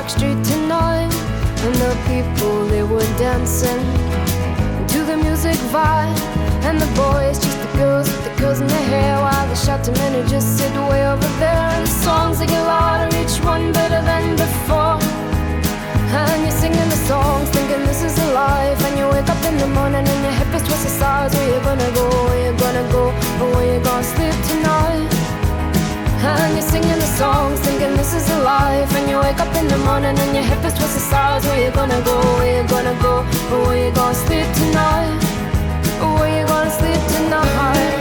Street tonight. And the people, they were dancing to the music vibe. And the boys chased the girls with the curls in their hair, while the shouting men who just sit way over there. And the songs, they get louder, each one better than before. And you're singing the songs, thinking this is a life. And you wake up in the morning and your hip is twisted sides. Where you gonna go, where you gonna go, or where you gonna sleep tonight? And you're singing the songs, thinking this is a life. And you wake up in the morning and your hip is twisted sides. Where you gonna go, where you gonna go, or where you gonna sleep tonight? Or where you gonna sleep tonight?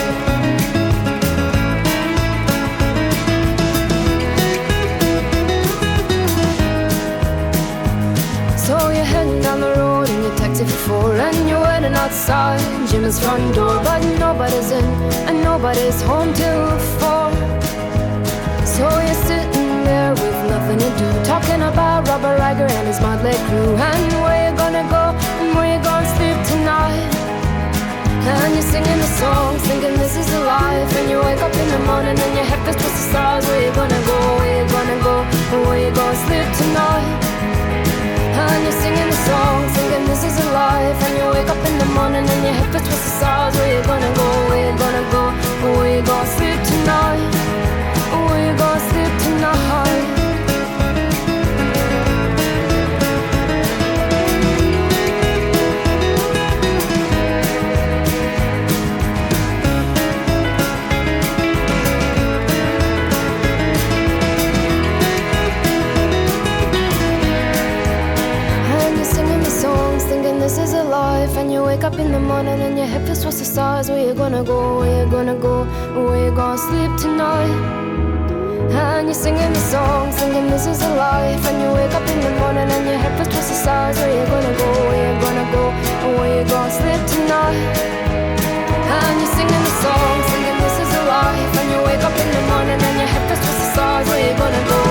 So you're heading down the road in your taxi for 4, and you're waiting outside Jim's front door, but nobody's in and nobody's home till 4. So you're sitting there with nothing to do, talking about Robert Riger and his motley crew, and where you gonna go and where you gonna sleep tonight. And you're singing the songs, thinking this is a life. And you wake up in the morning and your head is twisted stars. Where you gonna go, where you gonna go, and where you gonna sleep tonight? And you're singing the songs, thinking this is a life. And you wake up in the morning and your hip is twisted stars. Where you gonna go, where you gonna go, and where you gonna sleep tonight? Or where you gonna sleep tonight? This is a life. And you wake up in the morning and your hip is towards the stars. Where you gonna go, where you gonna go, where you gonna sleep tonight? And you're singing the song, thinking this is a life. And you wake up in the morning and your hip is towards the stars. Where you gonna go, where you gonna go, where you gonna sleep tonight? And you're singing the song, thinking this is a life. And you wake up in the morning and your hip is towards the stars. Where you gonna go,